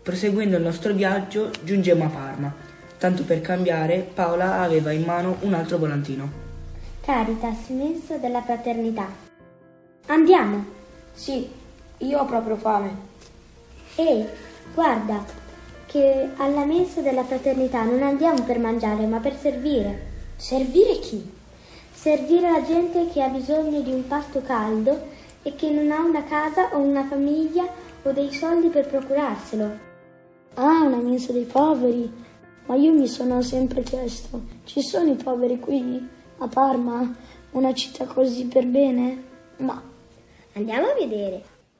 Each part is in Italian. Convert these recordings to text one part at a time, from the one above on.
Proseguendo il nostro viaggio giungemmo a Parma. Tanto per cambiare, Paola aveva in mano un altro volantino. Caritas, Mensa della Fraternità. Andiamo? Sì, io ho proprio fame. Ehi, guarda, che alla Mensa della Fraternità non andiamo per mangiare, ma per servire. Servire chi? Servire la gente che ha bisogno di un pasto caldo e che non ha una casa o una famiglia o dei soldi per procurarselo. Ah, una mensa dei poveri. Ma io mi sono sempre chiesto, ci sono i poveri qui, a Parma? Una città così per bene? Ma Andiamo a vedere.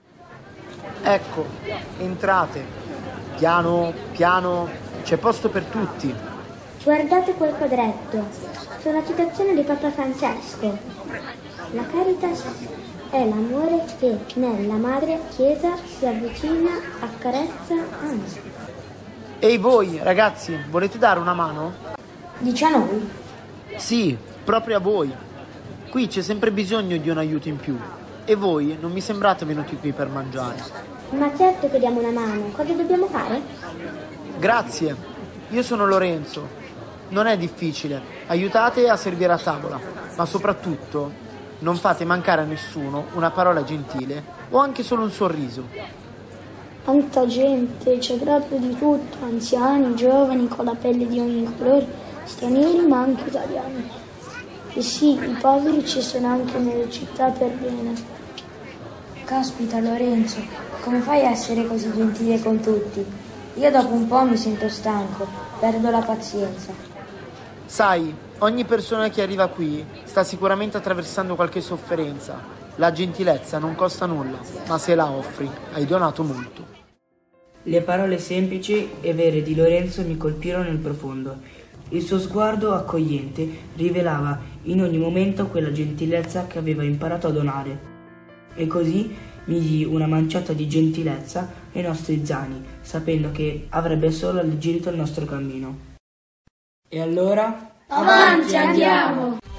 Ecco, entrate. Piano, piano, c'è posto per tutti. Guardate quel quadretto. C'è una citazione di Papa Francesco. La Caritas è l'amore che nella Madre Chiesa si avvicina, accarezza, ama. Ehi voi, ragazzi, volete dare una mano? dici a noi? Sì, proprio a voi. Qui c'è sempre bisogno di un aiuto in più. E voi non mi sembrate venuti qui per mangiare. Ma certo che diamo una mano. Cosa dobbiamo fare? Grazie, io sono Lorenzo. Non è difficile, aiutate a servire a tavola, ma soprattutto non fate mancare a nessuno una parola gentile o anche solo un sorriso. Tanta gente, c'è proprio di tutto, anziani, giovani, con la pelle di ogni colore, stranieri ma anche italiani. E sì, i poveri ci sono anche nelle città per bene. Caspita Lorenzo, come fai a essere così gentile con tutti? Io dopo un po' mi sento stanco, perdo la pazienza. Sai, ogni persona che arriva qui sta sicuramente attraversando qualche sofferenza. La gentilezza non costa nulla, ma se la offri, hai donato molto. Le parole semplici e vere di Lorenzo mi colpirono nel profondo. Il suo sguardo accogliente rivelava in ogni momento quella gentilezza che aveva imparato a donare. E così mi di una manciata di gentilezza ai nostri zaini, sapendo che avrebbe solo alleggerito il nostro cammino. E allora? Avanti, andiamo!